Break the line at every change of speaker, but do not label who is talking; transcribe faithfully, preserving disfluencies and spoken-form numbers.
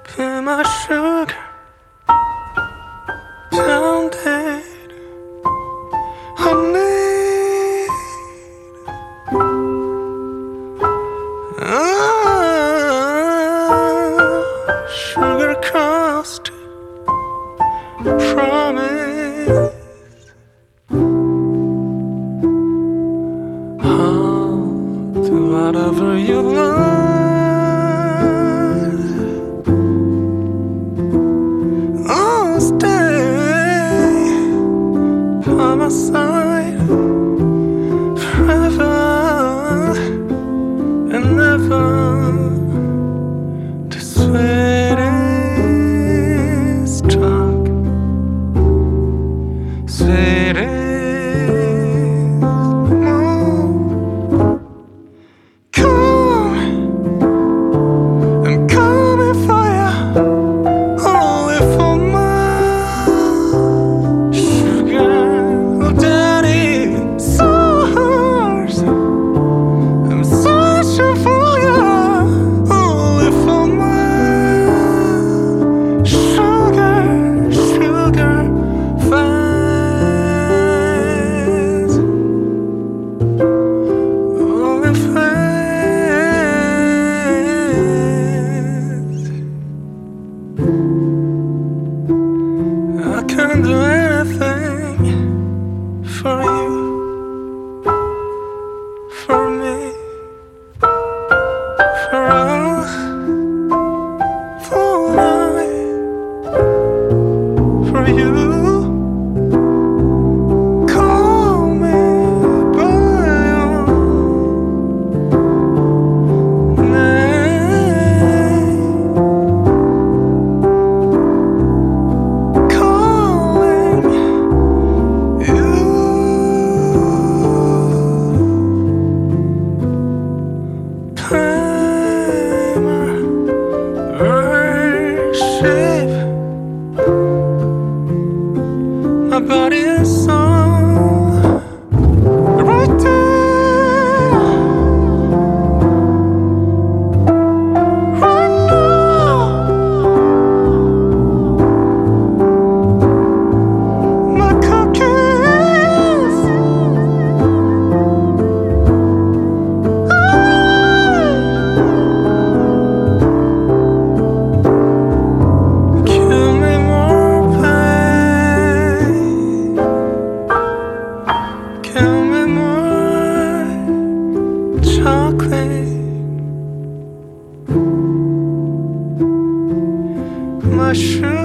Feel my sugar pounded. I need ah, sugar cost promise. I'll do whatever you like. Stay by my side forever and never. The sweetest drug, sweetest moon. Come, I'm coming for you, only for my I can do anything for you, for me, for us, for life, for you. Call me by your name. Worship my body and soul right there, right now. My cookies, chocolate, my sugar.